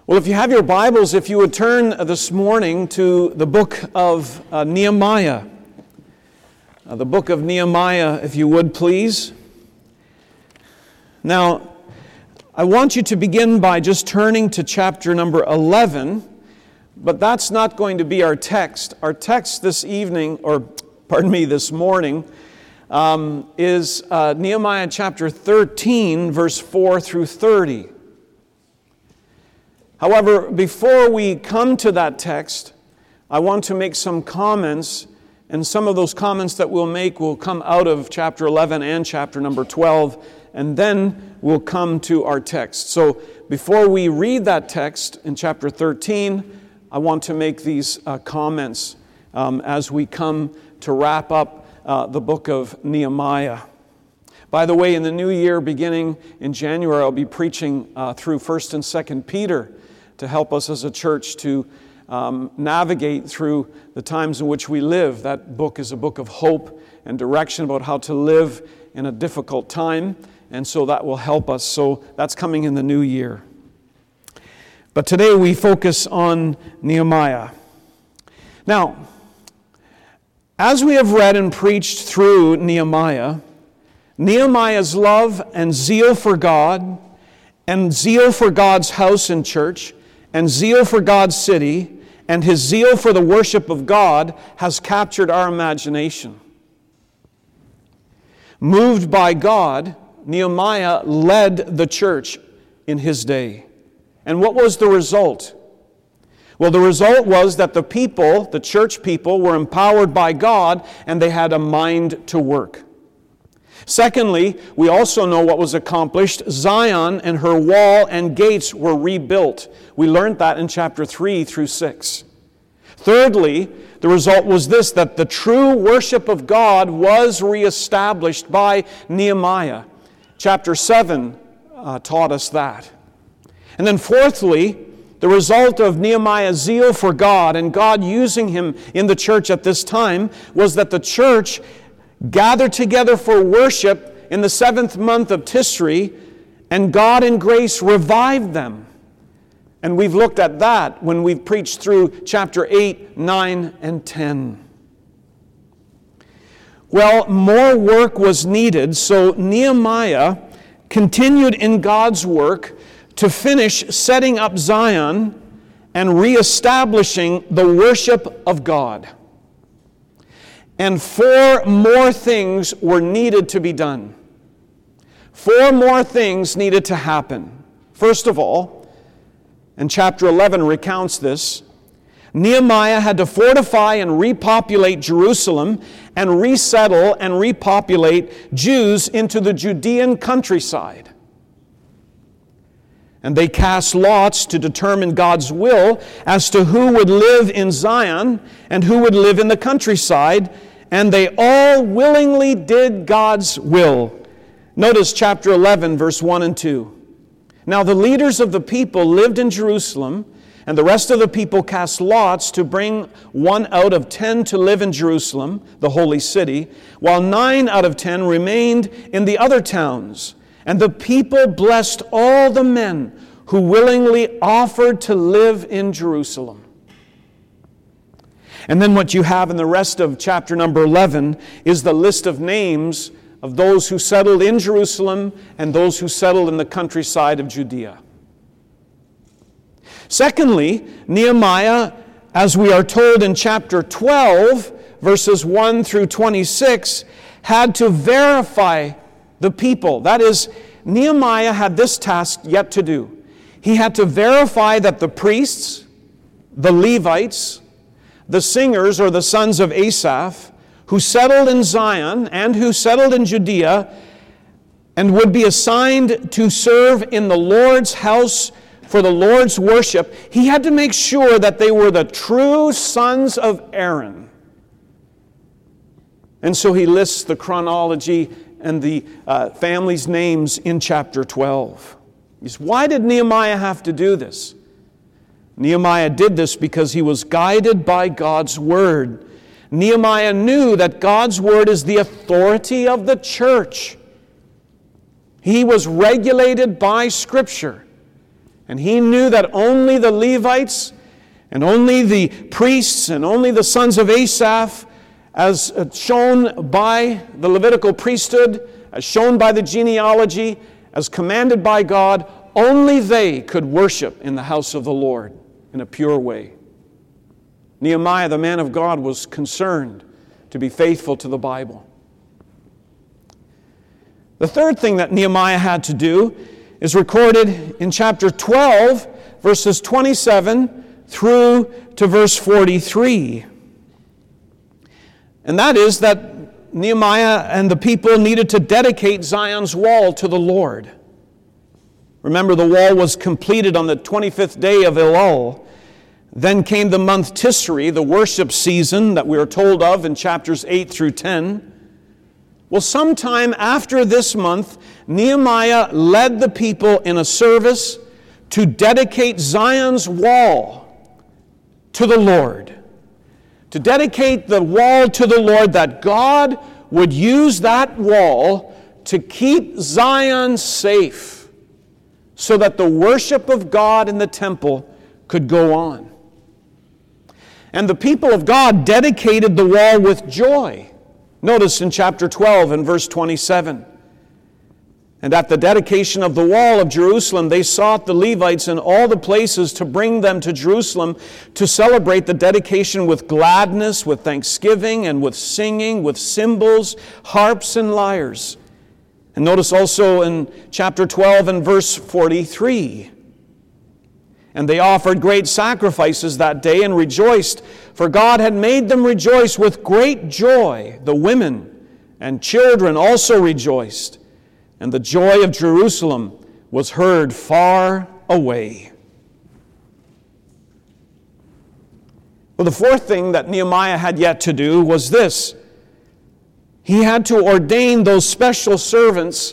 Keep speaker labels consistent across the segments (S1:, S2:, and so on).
S1: Well, if you have your Bibles, if you would turn this morning to the book of Nehemiah. The book of Nehemiah, if you would, please. Now, I want you to begin by just turning to chapter number 11, but that's not going to be our text. Our text this evening, this morning, is Nehemiah chapter 13, verse 4 through 30. However, before we come to that text, I want to make some comments, and some of those comments that we'll make will come out of chapter 11 and chapter number 12, and then we'll come to our text. So before we read that text in chapter 13, I want to make these comments as we come to wrap up the book of Nehemiah. By the way, in the new year, beginning in January, I'll be preaching through 1st and 2nd Peter to help us as a church to navigate through the times in which we live. That book is a book of hope and direction about how to live in a difficult time, and so that will help us. So that's coming in the new year. But today we focus on Nehemiah. Now, as we have read and preached through Nehemiah's love and zeal for God, and zeal for God's house and church, and zeal for God's city, and his zeal for the worship of God has captured our imagination. Moved by God, Nehemiah led the church in his day. And what was the result? Well, the result was that the people, the church people, were empowered by God, and they had a mind to work. Secondly, we also know what was accomplished. Zion and her wall and gates were rebuilt. We learned that in chapter 3 through 6. Thirdly, the result was this, that the true worship of God was reestablished by Nehemiah. Chapter 7 taught us that. And then fourthly, the result of Nehemiah's zeal for God and God using him in the church at this time was that the church gathered together for worship in the 7th month of Tisri, and God in grace revived them. And we've looked at that when we've preached through chapter 8, 9, and 10. Well, more work was needed, so Nehemiah continued in God's work to finish setting up Zion and reestablishing the worship of God. And 4 more things were needed to be done. 4 more things needed to happen. First of all, and chapter 11 recounts this, Nehemiah had to fortify and repopulate Jerusalem and resettle and repopulate Jews into the Judean countryside. And they cast lots to determine God's will as to who would live in Zion and who would live in the countryside, and they all willingly did God's will. Notice chapter 11, verse 1 and 2. Now the leaders of the people lived in Jerusalem, and the rest of the people cast lots to bring 1 out of 10 to live in Jerusalem, the holy city, while 9 out of 10 remained in the other towns. And the people blessed all the men who willingly offered to live in Jerusalem. And then what you have in the rest of chapter number 11 is the list of names of those who settled in Jerusalem and those who settled in the countryside of Judea. Secondly, Nehemiah, as we are told in chapter 12, verses 1 through 26, had to verify the people. That is, Nehemiah had this task yet to do. He had to verify that the priests, the Levites, the singers, or the sons of Asaph, who settled in Zion and who settled in Judea and would be assigned to serve in the Lord's house for the Lord's worship, he had to make sure that they were the true sons of Aaron. And so he lists the chronology and the families' names in chapter 12. Why did Nehemiah have to do this? Nehemiah did this because he was guided by God's Word. Nehemiah knew that God's Word is the authority of the church. He was regulated by Scripture. And he knew that only the Levites and only the priests and only the sons of Asaph, as shown by the Levitical priesthood, as shown by the genealogy, as commanded by God, only they could worship in the house of the Lord in a pure way. Nehemiah, the man of God, was concerned to be faithful to the Bible. The third thing that Nehemiah had to do is recorded in chapter 12, verses 27 through to verse 43. And that is that Nehemiah and the people needed to dedicate Zion's wall to the Lord. Remember, the wall was completed on the 25th day of Elul. Then came the month Tisri, the worship season that we are told of in chapters 8 through 10. Well, sometime after this month, Nehemiah led the people in a service to dedicate Zion's wall to the Lord. To dedicate the wall to the Lord, that God would use that wall to keep Zion safe so that the worship of God in the temple could go on. And the people of God dedicated the wall with joy. Notice in chapter 12 and verse 27. And at the dedication of the wall of Jerusalem, they sought the Levites in all the places to bring them to Jerusalem to celebrate the dedication with gladness, with thanksgiving, and with singing, with cymbals, harps, and lyres. And notice also in chapter 12 and verse 43. And they offered great sacrifices that day and rejoiced, for God had made them rejoice with great joy. The women and children also rejoiced, and the joy of Jerusalem was heard far away. Well, the fourth thing that Nehemiah had yet to do was this. He had to ordain those special servants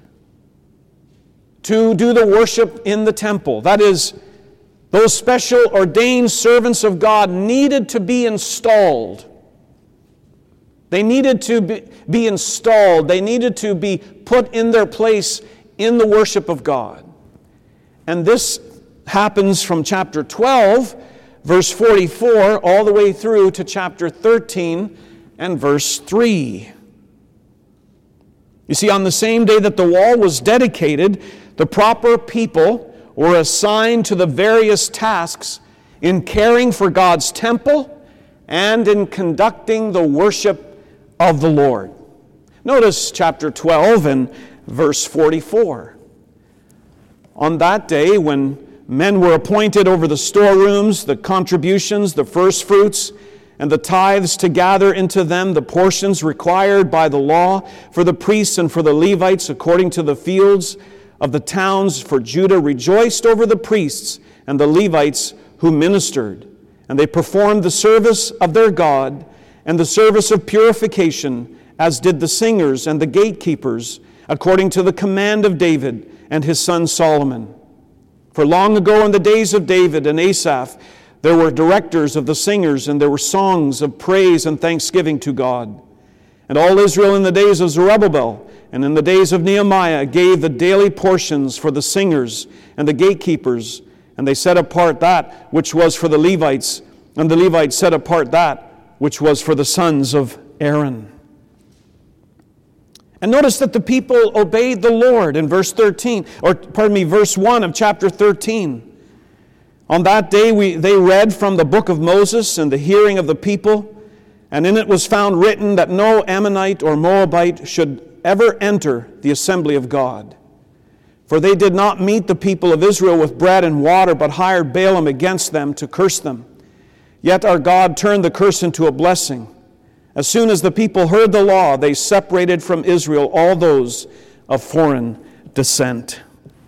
S1: to do the worship in the temple. That is, those special ordained servants of God needed to be installed. They needed to be installed. They needed to be put in their place in the worship of God. And this happens from chapter 12, verse 44, all the way through to chapter 13 and verse 3. You see, on the same day that the wall was dedicated, the proper people were assigned to the various tasks in caring for God's temple and in conducting the worship of the Lord. Notice chapter 12 and verse 44. On that day, when men were appointed over the storerooms, the contributions, the first fruits, and the tithes to gather into them the portions required by the law for the priests and for the Levites according to the fields of the towns, for Judah rejoiced over the priests and the Levites who ministered. And they performed the service of their God and the service of purification, as did the singers and the gatekeepers, according to the command of David and his son Solomon. For long ago in the days of David and Asaph, there were directors of the singers, and there were songs of praise and thanksgiving to God. And all Israel in the days of Zerubbabel and in the days of Nehemiah gave the daily portions for the singers and the gatekeepers, and they set apart that which was for the Levites, and the Levites set apart that which was for the sons of Aaron. And notice that the people obeyed the Lord in verse 1 of chapter 13. On that day they read from the book of Moses in the hearing of the people, and in it was found written that no Ammonite or Moabite should ever enter the assembly of God. For they did not meet the people of Israel with bread and water, but hired Balaam against them to curse them. Yet our God turned the curse into a blessing. As soon as the people heard the law, they separated from Israel all those of foreign descent.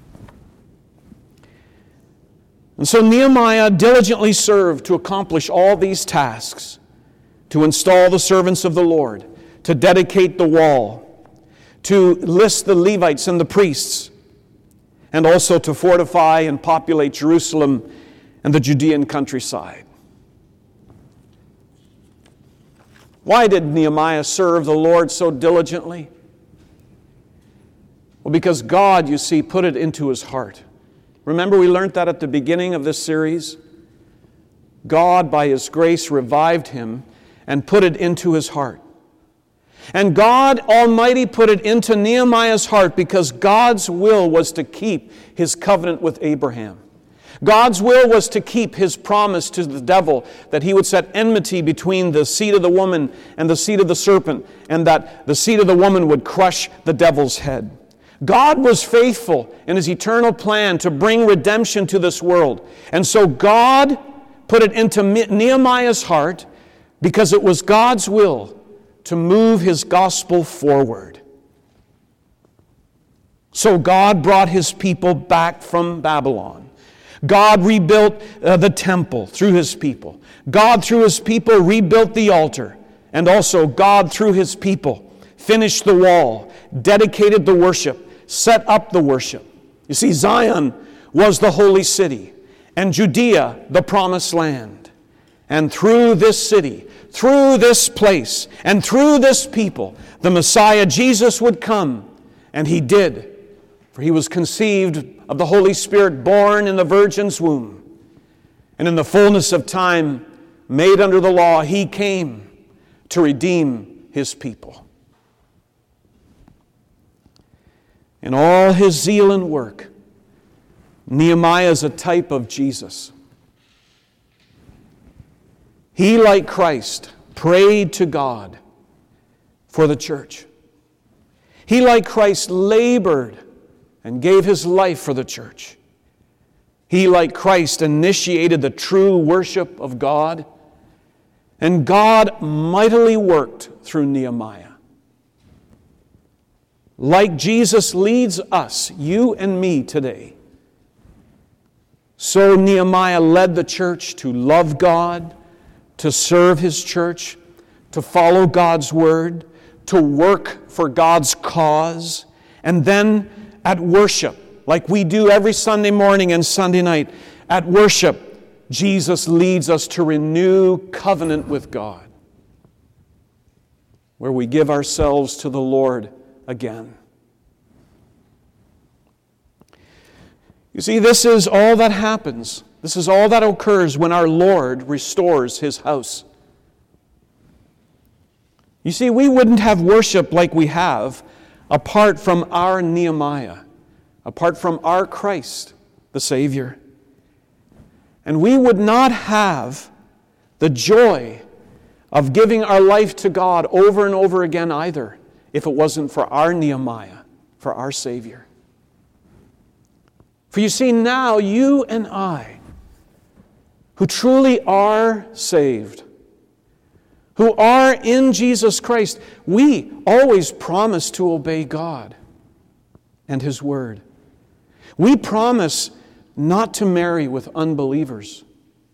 S1: And so Nehemiah diligently served to accomplish all these tasks, to install the servants of the Lord, to dedicate the wall, to list the Levites and the priests, and also to fortify and populate Jerusalem and the Judean countryside. Why did Nehemiah serve the Lord so diligently? Well, because God, you see, put it into his heart. Remember, we learned that at the beginning of this series. God, by His grace, revived him and put it into his heart. And God Almighty put it into Nehemiah's heart because God's will was to keep His covenant with Abraham. God's will was to keep His promise to the devil that He would set enmity between the seed of the woman and the seed of the serpent, and that the seed of the woman would crush the devil's head. God was faithful in His eternal plan to bring redemption to this world. And so God put it into Nehemiah's heart because it was God's will to move His gospel forward. So God brought His people back from Babylon. God rebuilt the temple through His people. God, through His people, rebuilt the altar. And also God, through His people, finished the wall, dedicated the worship, set up the worship. You see, Zion was the holy city, and Judea the promised land. And through this city, through this place, and through this people, the Messiah Jesus would come. And He did. For He was conceived of the Holy Spirit, born in the Virgin's womb. And in the fullness of time, made under the law, He came to redeem His people. In all His zeal and work, Nehemiah is a type of Jesus. He, like Christ, prayed to God for the church. He, like Christ, labored and gave his life for the church. He, like Christ, initiated the true worship of God. And God mightily worked through Nehemiah. Like Jesus leads us, you and me today, so Nehemiah led the church to love God, to serve His church, to follow God's word, to work for God's cause, and then at worship, like we do every Sunday morning and Sunday night, at worship, Jesus leads us to renew covenant with God, where we give ourselves to the Lord again. You see, this is all that happens. This is all that occurs when our Lord restores His house. You see, we wouldn't have worship like we have apart from our Nehemiah, apart from our Christ, the Savior. And we would not have the joy of giving our life to God over and over again either, if it wasn't for our Nehemiah, for our Savior. For you see, now you and I, who truly are saved, who are in Jesus Christ, we always promise to obey God and His Word. We promise not to marry with unbelievers.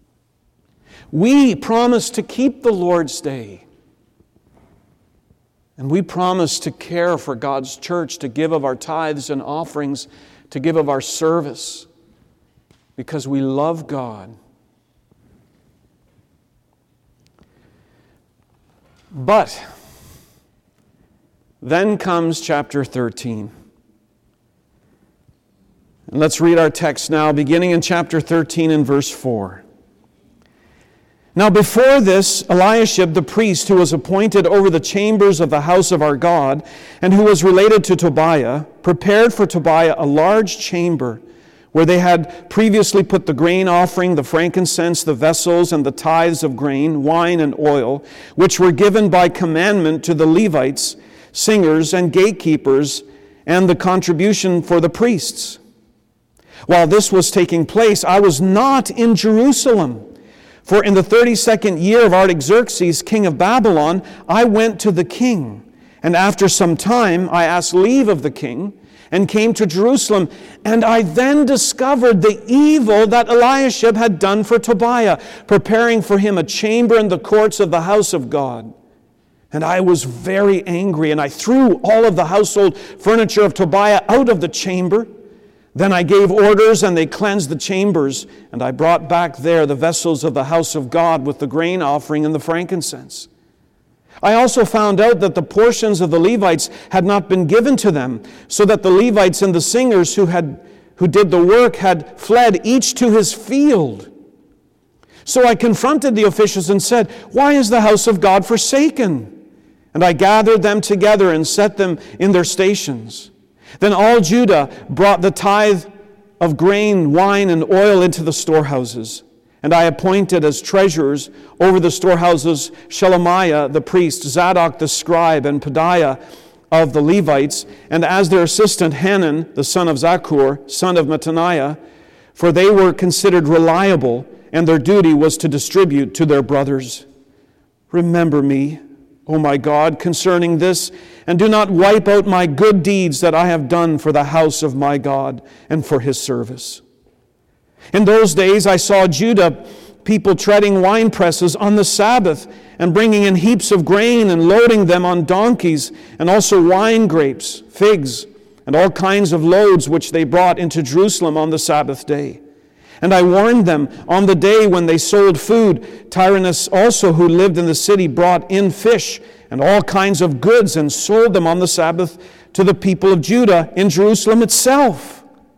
S1: We promise to keep the Lord's Day. And we promise to care for God's church, to give of our tithes and offerings, to give of our service, because we love God. But then comes chapter 13. And let's read our text now, beginning in chapter 13 and verse 4. Now before this, Eliashib the priest, who was appointed over the chambers of the house of our God, and who was related to Tobiah, prepared for Tobiah a large chamber, where they had previously put the grain offering, the frankincense, the vessels, and the tithes of grain, wine, and oil, which were given by commandment to the Levites, singers, and gatekeepers, and the contribution for the priests. While this was taking place, I was not in Jerusalem. For in the 32nd year of Artaxerxes, king of Babylon, I went to the king. And after some time, I asked leave of the king and came to Jerusalem. And I then discovered the evil that Eliashib had done for Tobiah, preparing for him a chamber in the courts of the house of God. And I was very angry, and I threw all of the household furniture of Tobiah out of the chamber. Then I gave orders, and they cleansed the chambers, and I brought back there the vessels of the house of God with the grain offering and the frankincense. I also found out that the portions of the Levites had not been given to them, so that the Levites and the singers who who did the work had fled each to his field. So I confronted the officials and said, "Why is the house of God forsaken?" And I gathered them together and set them in their stations. Then all Judah brought the tithe of grain, wine, and oil into the storehouses. And I appointed as treasurers over the storehouses Shelemiah the priest, Zadok the scribe, and Pedaiah of the Levites, and as their assistant Hanan, the son of Zaccur, son of Mattaniah, for they were considered reliable, and their duty was to distribute to their brothers. Remember me, O my God, concerning this, and do not wipe out my good deeds that I have done for the house of my God and for his service. In those days I saw Judah people treading wine presses on the Sabbath and bringing in heaps of grain and loading them on donkeys, and also wine grapes, figs, and all kinds of loads which they brought into Jerusalem on the Sabbath day. And I warned them on the day when they sold food. Tyrannus also, who lived in the city, brought in fish and all kinds of goods and sold them on the Sabbath to the people of Judah in Jerusalem itself.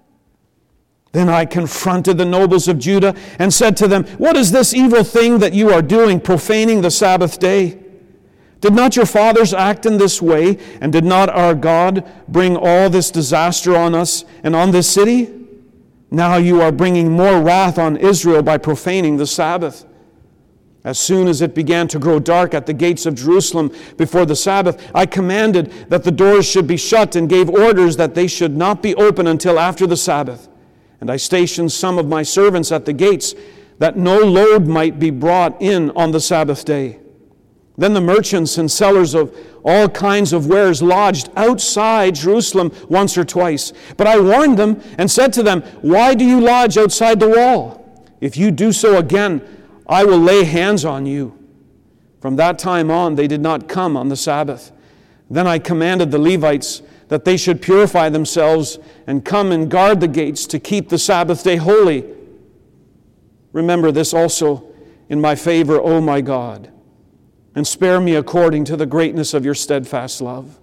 S1: Then I confronted the nobles of Judah and said to them, "What is this evil thing that you are doing, profaning the Sabbath day? Did not your fathers act in this way, and did not our God bring all this disaster on us and on this city? Now you are bringing more wrath on Israel by profaning the Sabbath." As soon as it began to grow dark at the gates of Jerusalem before the Sabbath, I commanded that the doors should be shut and gave orders that they should not be open until after the Sabbath. And I stationed some of my servants at the gates, that no load might be brought in on the Sabbath day. Then the merchants and sellers of all kinds of wares lodged outside Jerusalem once or twice. But I warned them and said to them, "Why do you lodge outside the wall? If you do so again, I will lay hands on you." From that time on, they did not come on the Sabbath. Then I commanded the Levites that they should purify themselves and come and guard the gates to keep the Sabbath day holy. Remember this also in my favor, O my God, and spare me according to the greatness of your steadfast love.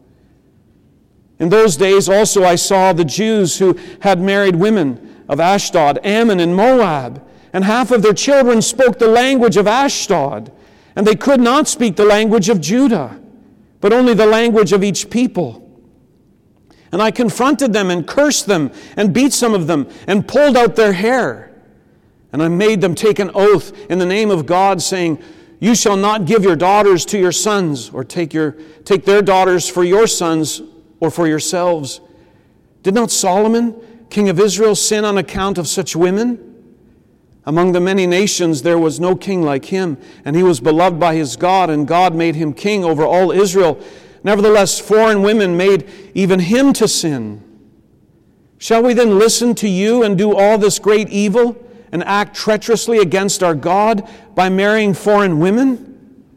S1: In those days also I saw the Jews who had married women of Ashdod, Ammon, and Moab, and half of their children spoke the language of Ashdod, and they could not speak the language of Judah, but only the language of each people. And I confronted them and cursed them and beat some of them and pulled out their hair. And I made them take an oath in the name of God, saying, "You shall not give your daughters to your sons, or take their daughters for your sons or for yourselves. Did not Solomon, king of Israel, sin on account of such women? Among the many nations there was no king like him, and he was beloved by his God, and God made him king over all Israel. Nevertheless, foreign women made even him to sin. Shall we then listen to you and do all this great evil and act treacherously against our God by marrying foreign women?"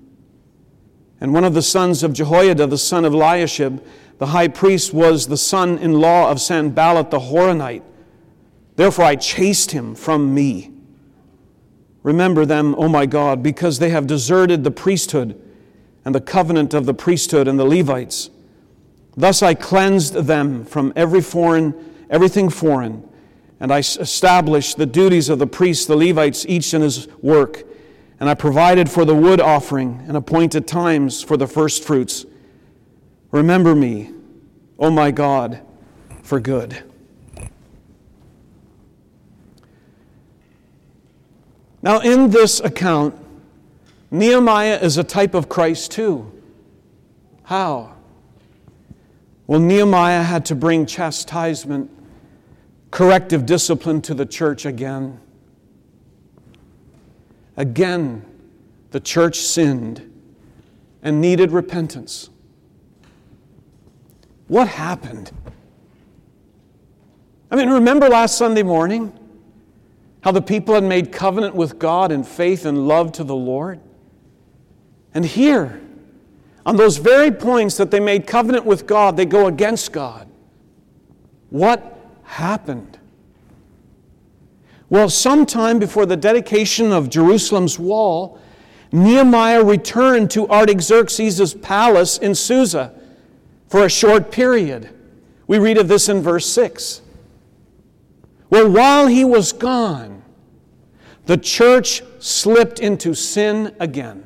S1: And one of the sons of Jehoiada, the son of Eliashib, the high priest, was the son-in-law of Sanballat the Horonite. Therefore I chased him from me. Remember them, O my God, because they have deserted the priesthood and the covenant of the priesthood and the Levites. Thus I cleansed them from everything foreign, and I established the duties of the priests, the Levites, each in his work. And I provided for the wood offering and appointed times for the first fruits. Remember me, O my God, for good. Now in this account, Nehemiah is a type of Christ too. How? Well, Nehemiah had to bring chastisement, corrective discipline to the church again. Again, the church sinned and needed repentance. What happened? Remember last Sunday morning how the people had made covenant with God in faith and love to the Lord? And here, on those very points that they made covenant with God, they go against God. What happened? Well, sometime before the dedication of Jerusalem's wall, Nehemiah returned to Artaxerxes' palace in Susa for a short period. We read of this in verse 6. Well, while he was gone, the church slipped into sin again.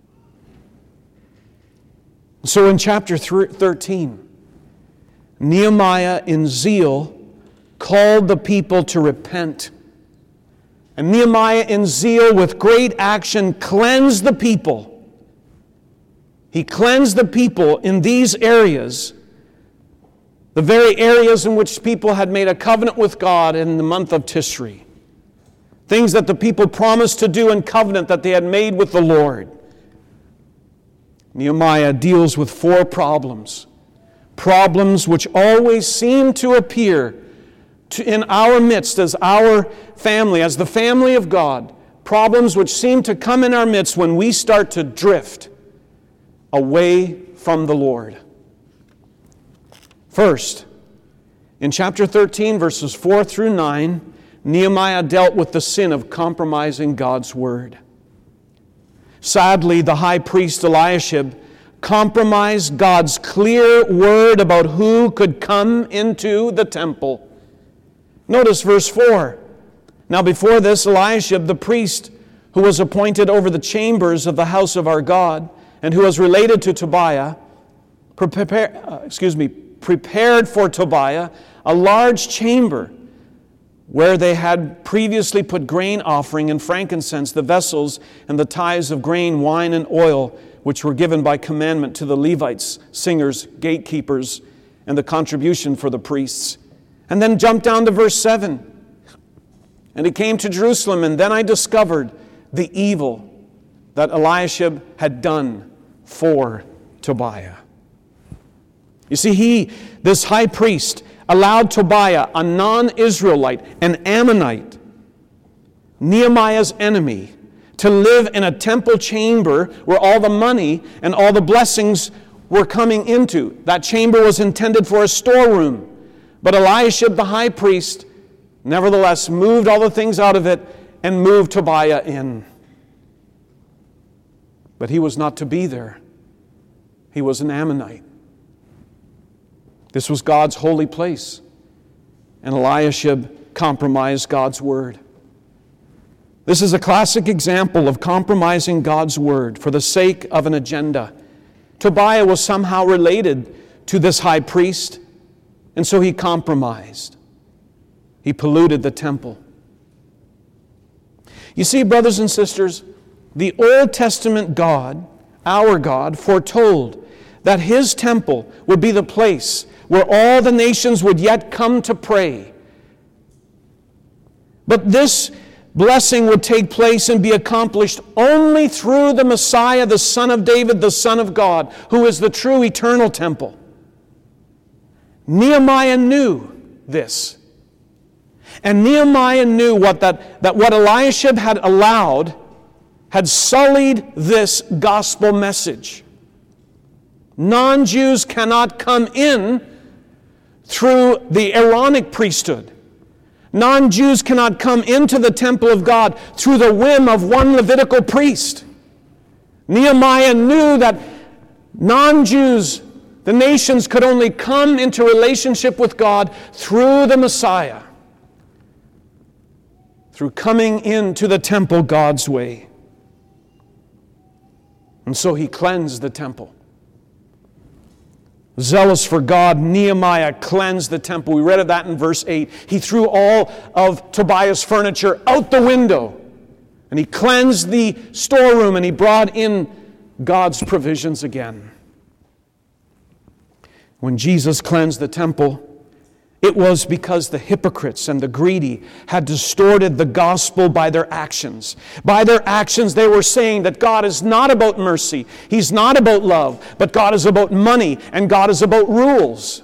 S1: So in chapter 13, Nehemiah in zeal called the people to repent. And Nehemiah in zeal with great action cleansed the people. He cleansed the people in these areas, the very areas in which people had made a covenant with God in the month of Tishri. Things that the people promised to do in covenant that they had made with the Lord. Nehemiah deals with 4 problems. Problems which always seem to appear in our midst as our family, as the family of God. Problems which seem to come in our midst when we start to drift away from the Lord. First, in chapter 13, verses 4 through 9, Nehemiah dealt with the sin of compromising God's word. Sadly, the high priest Eliashib compromised God's clear word about who could come into the temple. Notice verse 4. Now before this, Eliashib, the priest who was appointed over the chambers of the house of our God, and who was related to Tobiah, prepared for Tobiah a large chamber where they had previously put grain offering and frankincense, the vessels and the tithes of grain, wine, and oil, which were given by commandment to the Levites, singers, gatekeepers, and the contribution for the priests. And then jump down to verse 7. And he came to Jerusalem, and then I discovered the evil that Eliashib had done for Tobiah. You see, this high priest, allowed Tobiah, a non-Israelite, an Ammonite, Nehemiah's enemy, to live in a temple chamber where all the money and all the blessings were coming into. That chamber was intended for a storeroom. But Eliashib, the high priest, nevertheless moved all the things out of it and moved Tobiah in. But he was not to be there. He was an Ammonite. This was God's holy place. And Eliashib compromised God's word. This is a classic example of compromising God's word for the sake of an agenda. Tobiah was somehow related to this high priest, and so he compromised. He polluted the temple. You see, brothers and sisters, the Old Testament God, our God, foretold that His temple would be the place where all the nations would yet come to pray. But this blessing would take place and be accomplished only through the Messiah, the Son of David, the Son of God, who is the true eternal temple. Nehemiah knew this. And Nehemiah knew that what Eliashib had allowed had sullied this gospel message. Non-Jews cannot come in through the Aaronic priesthood. Non-Jews cannot come into the temple of God through the whim of one Levitical priest. Nehemiah knew that non-Jews, the nations, could only come into relationship with God through the Messiah, through coming into the temple God's way. And so he cleansed the temple. Zealous for God, Nehemiah cleansed the temple. We read of that in verse 8. He threw all of Tobiah's furniture out the window. And he cleansed the storeroom and he brought in God's provisions again. When Jesus cleansed the temple, it was because the hypocrites and the greedy had distorted the gospel by their actions. By their actions, they were saying that God is not about mercy. He's not about love. But God is about money and God is about rules.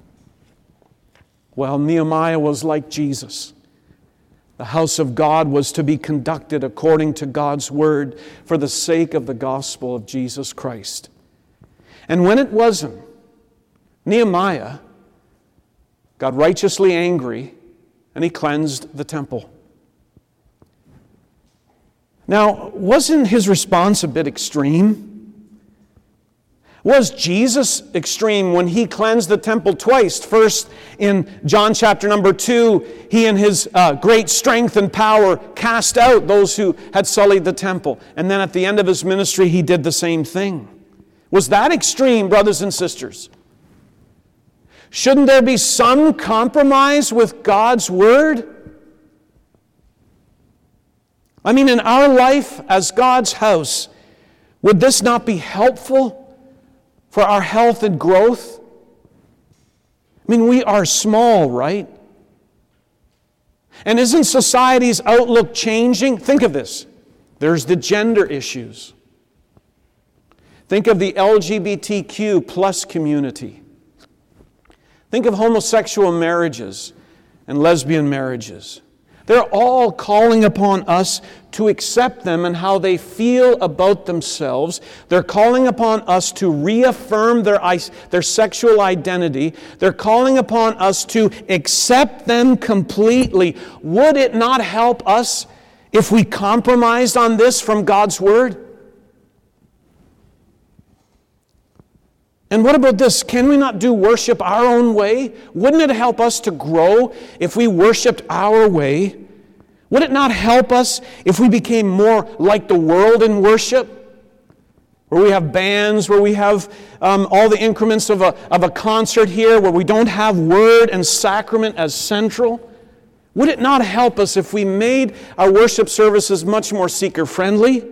S1: Well, Nehemiah was like Jesus. The house of God was to be conducted according to God's word for the sake of the gospel of Jesus Christ. And when it wasn't, Nehemiah got righteously angry, and he cleansed the temple. Now, wasn't his response a bit extreme? Was Jesus extreme when he cleansed the temple twice? First, in John chapter number 2, he in his great strength and power cast out those who had sullied the temple. And then at the end of his ministry, he did the same thing. Was that extreme, brothers and sisters? Shouldn't there be some compromise with God's Word? I mean, in our life as God's house, would this not be helpful for our health and growth? I mean, we are small, right? And isn't society's outlook changing? Think of this. There's the gender issues. Think of the LGBTQ plus community. Think of homosexual marriages and lesbian marriages. They're all calling upon us to accept them and how they feel about themselves. They're calling upon us to reaffirm their sexual identity. They're calling upon us to accept them completely. Would it not help us if we compromised on this from God's Word? And what about this? Can we not do worship our own way? Wouldn't it help us to grow if we worshiped our way? Would it not help us if we became more like the world in worship? Where we have bands, where we have all the increments of a concert here, where we don't have word and sacrament as central? Would it not help us if we made our worship services much more seeker-friendly?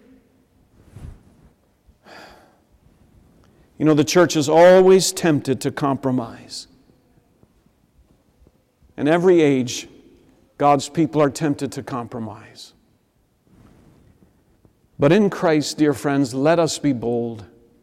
S1: You know, the church is always tempted to compromise. In every age, God's people are tempted to compromise. But in Christ, dear friends, let us be bold.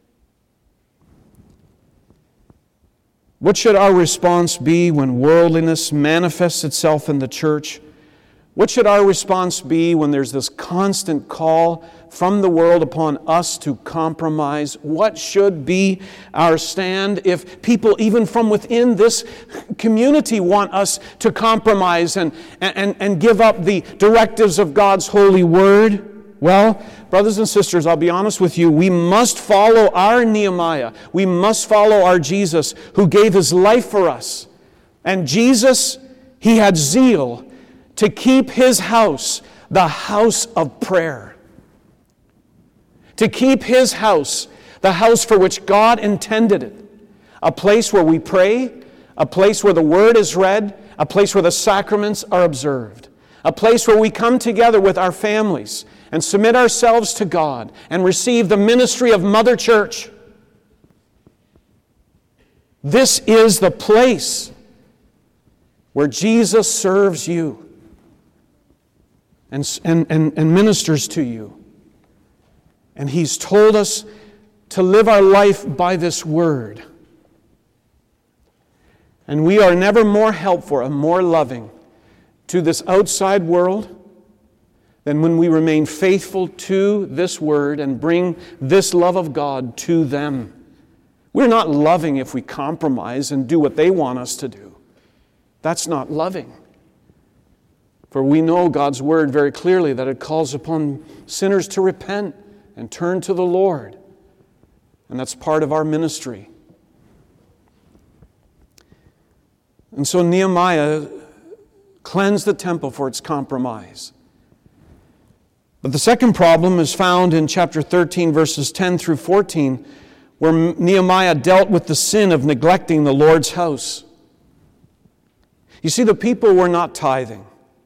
S1: What should our response be when worldliness manifests itself in the church? What should our response be when there's this constant call from the world upon us to compromise? What should be our stand if people even from within this community want us to compromise and give up the directives of God's holy word? Well, brothers and sisters, I'll be honest with you, we must follow our Nehemiah. We must follow our Jesus who gave his life for us. And Jesus, he had zeal to keep his house the house of prayer. To keep his house the house for which God intended it. A place where we pray, a place where the Word is read, a place where the sacraments are observed. A place where we come together with our families and submit ourselves to God and receive the ministry of Mother Church. This is the place where Jesus serves you and ministers to you. And he's told us to live our life by this word. And we are never more helpful and more loving to this outside world than when we remain faithful to this word and bring this love of God to them. We're not loving if we compromise and do what they want us to do. That's not loving. For we know God's word very clearly that it calls upon sinners to repent and turn to the Lord. And that's part of our ministry. And so Nehemiah cleansed the temple for its compromise. But the second problem is found in chapter 13, verses 10 through 14, where Nehemiah dealt with the sin of neglecting the Lord's house. You see, the people were not tithing.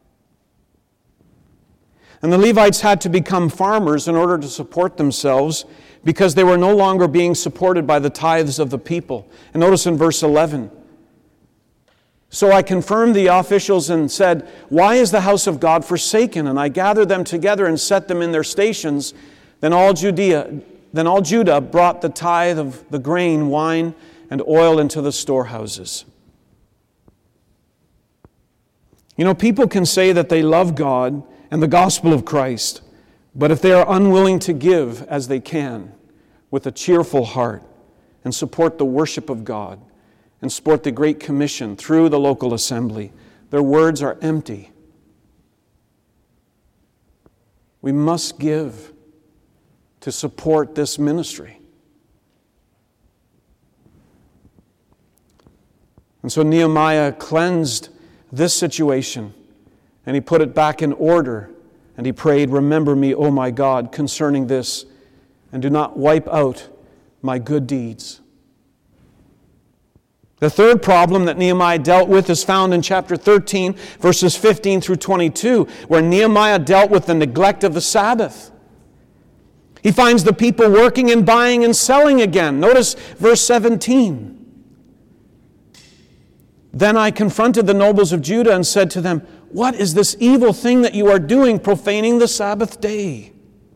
S1: And the Levites had to become farmers in order to support themselves because they were no longer being supported by the tithes of the people. And notice in verse 11, "So I confirmed the officials and said, 'Why is the house of God forsaken?' And I gathered them together and set them in their stations. Then all Judah brought the tithe of the grain, wine, and oil into the storehouses." You know, people can say that they love God and the gospel of Christ, but if they are unwilling to give as they can with a cheerful heart and support the worship of God and support the Great Commission through the local assembly, their words are empty. We must give to support this ministry. And so Nehemiah cleansed this situation, and he put it back in order, and he prayed, "Remember me, O my God, concerning this, and do not wipe out my good deeds." The third problem that Nehemiah dealt with is found in chapter 13, verses 15 through 22, where Nehemiah dealt with the neglect of the Sabbath. He finds the people working and buying and selling again. Notice verse 17. "Then I confronted the nobles of Judah and said to them, 'What is this evil thing that you are doing, profaning the Sabbath day?'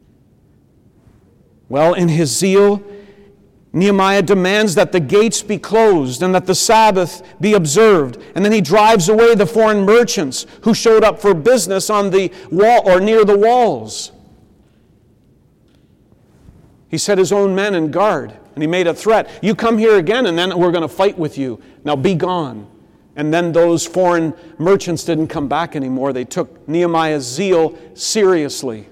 S1: Well, in his zeal, Nehemiah demands that the gates be closed and that the Sabbath be observed. And then he drives away the foreign merchants who showed up for business on the wall or near the walls. He set his own men in guard, and he made a threat. "You come here again, and then we're going to fight with you. Now be gone." And then those foreign merchants didn't come back anymore. They took Nehemiah's zeal seriously.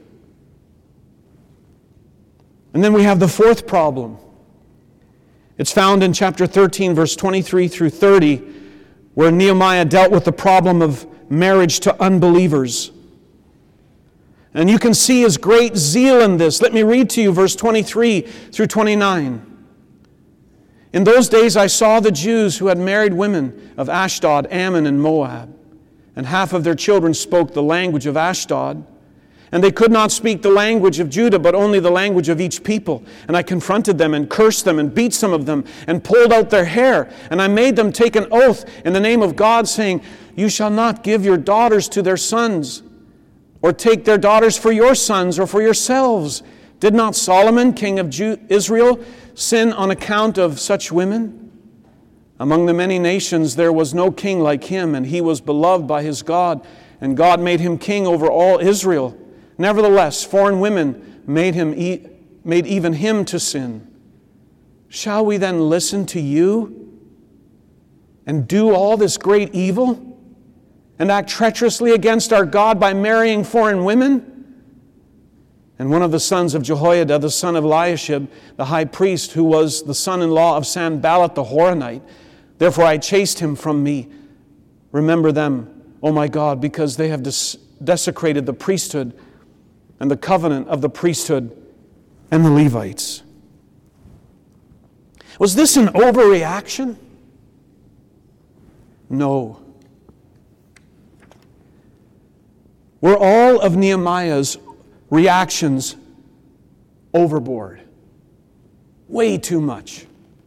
S1: And then we have the fourth problem. It's found in chapter 13, verse 23 through 30, where Nehemiah dealt with the problem of marriage to unbelievers. And you can see his great zeal in this. Let me read to you verse 23 through 29. "In those days I saw the Jews who had married women of Ashdod, Ammon, and Moab, and half of their children spoke the language of Ashdod. And they could not speak the language of Judah, but only the language of each people. And I confronted them and cursed them and beat some of them and pulled out their hair. And I made them take an oath in the name of God, saying, 'You shall not give your daughters to their sons, or take their daughters for your sons or for yourselves. Did not Solomon, king of Israel, sin on account of such women? Among the many nations there was no king like him, and he was beloved by his God, and God made him king over all Israel. Nevertheless, foreign women made even him to sin. Shall we then listen to you and do all this great evil and act treacherously against our God by marrying foreign women?' And one of the sons of Jehoiada, the son of Eliashib, the high priest, who was the son-in-law of Sanballat the Horonite, therefore I chased him from me. Remember them, O my God, because they have desecrated the priesthood and the covenant of the priesthood and the Levites." Was this an overreaction? No. Were all of Nehemiah's reactions overboard? Way too much?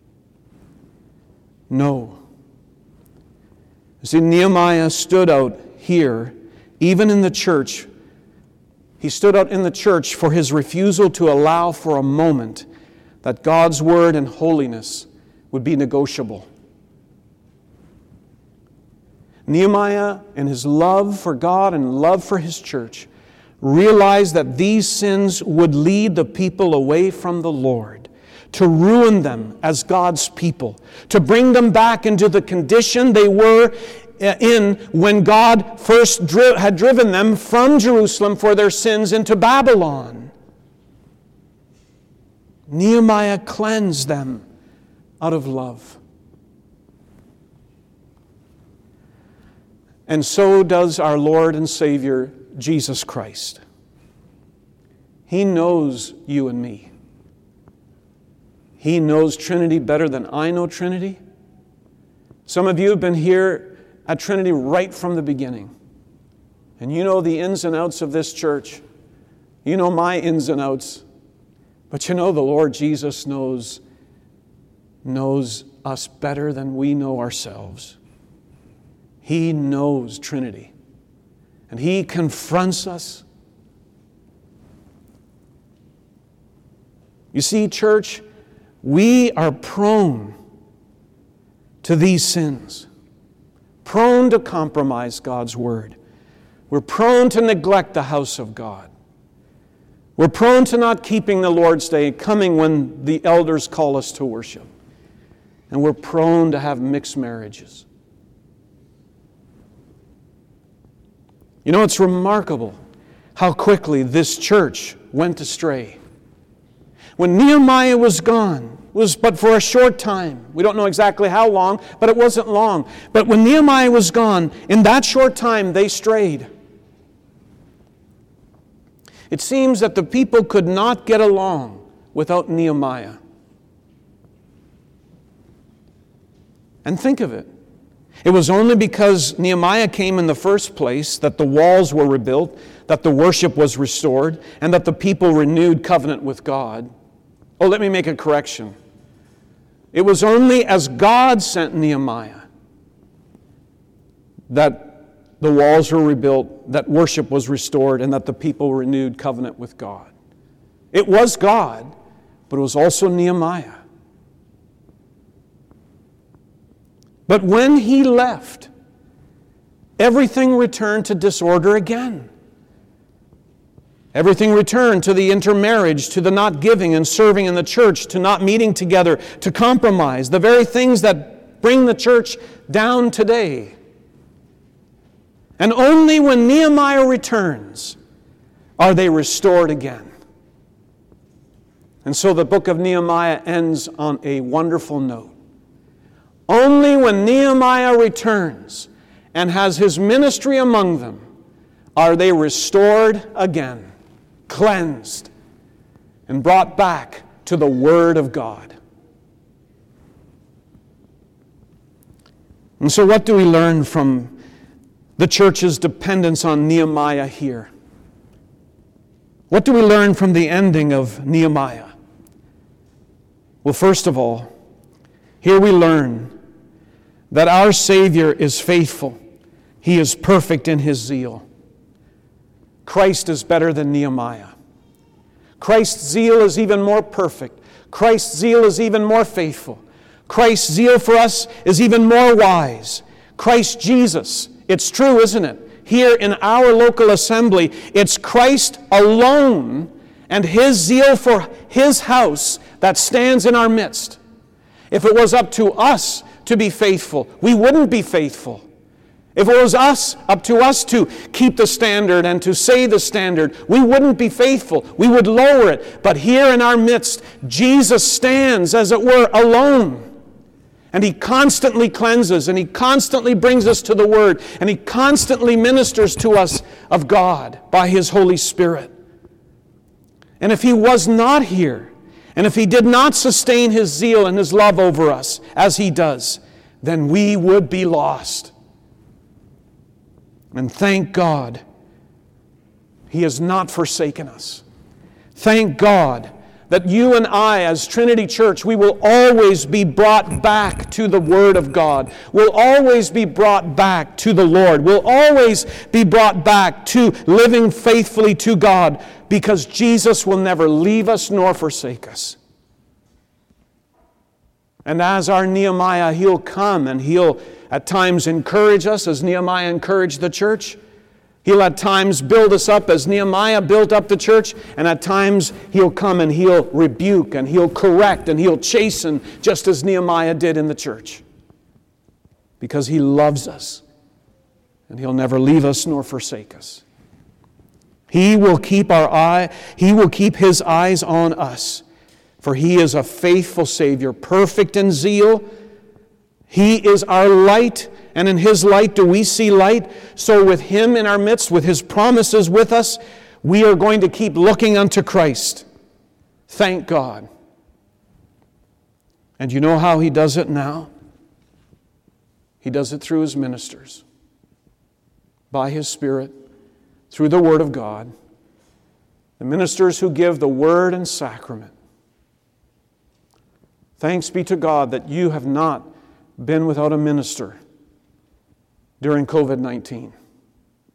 S1: No. You see, Nehemiah stood out here, even in the church. He stood out in the church for his refusal to allow for a moment that God's word and holiness would be negotiable. Nehemiah, in his love for God and love for his church, realized that these sins would lead the people away from the Lord, to ruin them as God's people, to bring them back into the condition they were in when God first had driven them from Jerusalem for their sins into Babylon. Nehemiah cleansed them out of love. And so does our Lord and Savior, Jesus Christ. He knows you and me. He knows Trinity better than I know Trinity. Some of you have been here at Trinity right from the beginning. And you know the ins and outs of this church. You know my ins and outs. But you know the Lord Jesus knows us better than we know ourselves. He knows Trinity. And He confronts us. You see, church, we are prone to these sins. Prone to compromise God's word. We're prone to neglect the house of God. We're prone to not keeping the Lord's Day, coming when the elders call us to worship. And we're prone to have mixed marriages. You know, it's remarkable how quickly this church went astray. When Nehemiah was gone, It was but for a short time. We don't know exactly how long, but it wasn't long. But when Nehemiah was gone, in that short time, they strayed. It seems that the people could not get along without Nehemiah. And think of it. It was only because Nehemiah came in the first place that the walls were rebuilt, that the worship was restored, and that the people renewed covenant with God. Oh, let me make a correction. It was only as God sent Nehemiah that the walls were rebuilt, that worship was restored, and that the people renewed covenant with God. It was God, but it was also Nehemiah. But when he left, everything returned to disorder again. Everything returned to the intermarriage, to the not giving and serving in the church, to not meeting together, to compromise, the very things that bring the church down today. And only when Nehemiah returns are they restored again. And so the book of Nehemiah ends on a wonderful note. Only when Nehemiah returns and has his ministry among them are they restored again, cleansed, and brought back to the Word of God. And so what do we learn from the church's dependence on Nehemiah here? What do we learn from the ending of Nehemiah? Well, first of all, here we learn that our Savior is faithful. He is perfect in His zeal. Christ is better than Nehemiah. Christ's zeal is even more perfect. Christ's zeal is even more faithful. Christ's zeal for us is even more wise. Christ Jesus, it's true, isn't it? Here in our local assembly, it's Christ alone and His zeal for His house that stands in our midst. If it was up to us to be faithful, we wouldn't be faithful. If it was up to us to keep the standard and to say the standard, we wouldn't be faithful. We would lower it. But here in our midst, Jesus stands, as it were, alone. And He constantly cleanses, and He constantly brings us to the Word, and He constantly ministers to us of God by His Holy Spirit. And if He was not here, and if He did not sustain His zeal and His love over us, as He does, then we would be lost. And thank God, He has not forsaken us. Thank God that you and I, as Trinity Church, we will always be brought back to the Word of God. We'll always be brought back to the Lord. We'll always be brought back to living faithfully to God, because Jesus will never leave us nor forsake us. And as our Nehemiah, He'll come and He'll at times encourage us as Nehemiah encouraged the church. He'll at times build us up as Nehemiah built up the church. And at times He'll come and He'll rebuke and He'll correct and He'll chasten, just as Nehemiah did in the church. Because He loves us. And He'll never leave us nor forsake us. He will keep He will keep His eyes on us. For He is a faithful Savior, perfect in zeal. He is our light, and in His light do we see light. So with Him in our midst, with His promises with us, we are going to keep looking unto Christ. Thank God. And you know how He does it now? He does it through His ministers. By His Spirit, through the Word of God. The ministers who give the Word and sacrament. Thanks be to God that you have not been without a minister during COVID-19.